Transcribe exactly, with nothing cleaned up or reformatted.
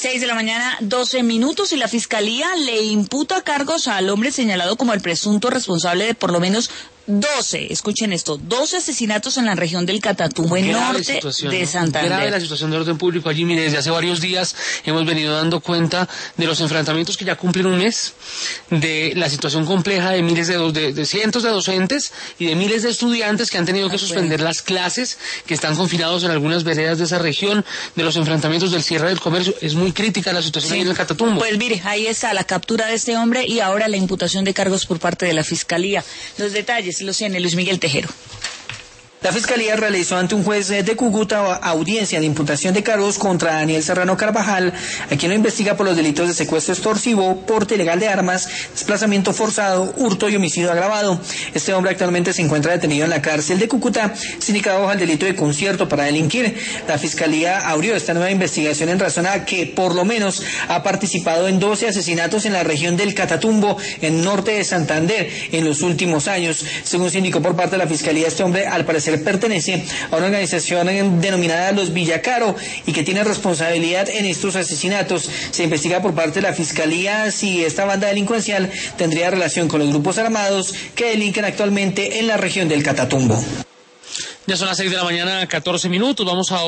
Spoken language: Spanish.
Seis de la mañana, doce minutos, y la Fiscalía le imputa cargos al hombre señalado como el presunto responsable de por lo menos doce, escuchen esto, doce asesinatos en la región del Catatumbo, en norte de Santander. Grave la situación de orden público allí. Mire, desde hace varios días hemos venido dando cuenta de los enfrentamientos que ya cumplen un mes, de la situación compleja de miles de, de, de cientos de docentes y de miles de estudiantes que han tenido que suspender las clases, que están confinados en algunas veredas de esa región, de los enfrentamientos del cierre del comercio. Es muy crítica la situación sí. ahí en el Catatumbo. Pues mire, ahí está la captura de este hombre y ahora la imputación de cargos por parte de la Fiscalía. Los detalles los tiene Luis Miguel Tejero. La Fiscalía realizó ante un juez de Cúcuta audiencia de imputación de cargos contra Daniel Serrano Carvajal, a quien lo investiga por los delitos de secuestro extorsivo, porte ilegal de armas, desplazamiento forzado, hurto y homicidio agravado. Este hombre actualmente se encuentra detenido en la cárcel de Cúcuta, sindicado bajo el delito de concierto para delinquir. La Fiscalía abrió esta nueva investigación en razón a que por lo menos ha participado en doce asesinatos en la región del Catatumbo, en norte de Santander, en los últimos años. Según se indicó por parte de la Fiscalía, este hombre al parecer pertenece a una organización denominada Los Villacaro y que tiene responsabilidad en estos asesinatos. Se investiga por parte de la Fiscalía si esta banda delincuencial tendría relación con los grupos armados que delinquen actualmente en la región del Catatumbo. Ya son las seis de la mañana, catorce minutos. Vamos a